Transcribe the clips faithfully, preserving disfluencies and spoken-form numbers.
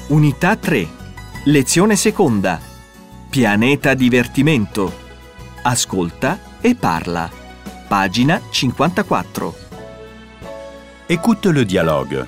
Unità tre. Lezione seconda. Pianeta divertimento. Ascolta e parla. Pagina cinquantaquattro. Écoute le dialogue.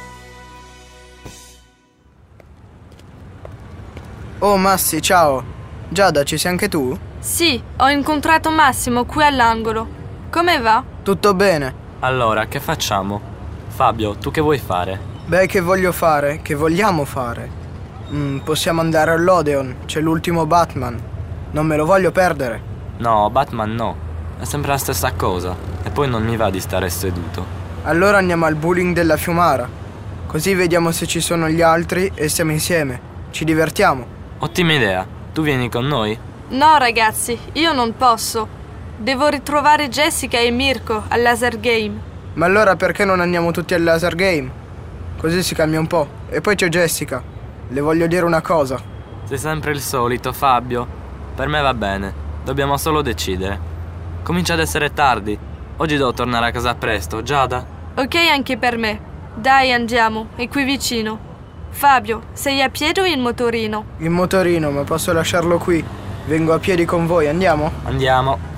Oh Massi, ciao. Giada, ci sei anche tu? Sì, ho incontrato Massimo qui all'angolo. Come va? Tutto bene. Allora, che facciamo? Fabio, tu che vuoi fare? Beh, che voglio fare? Che vogliamo fare? Mm, possiamo andare all'Odeon, c'è l'ultimo Batman. Non me lo voglio perdere. No, Batman no. È sempre la stessa cosa. E poi non mi va di stare seduto. Allora andiamo al bowling della Fiumara. Così vediamo se ci sono gli altri e stiamo insieme. Ci divertiamo. Ottima idea. Tu vieni con noi? No, ragazzi, io non posso. Devo ritrovare Jessica e Mirko al laser game. Ma allora perché non andiamo tutti al laser game? Così si cambia un po'. E poi c'è Jessica. Le voglio dire una cosa. Sei sempre il solito, Fabio. Per me va bene. Dobbiamo solo decidere. Comincia ad essere tardi. Oggi devo tornare a casa presto, Giada? Ok anche per me. Dai, andiamo, è qui vicino. Fabio, sei a piedi o in motorino? Il motorino, ma posso lasciarlo qui? Vengo a piedi con voi, andiamo? Andiamo.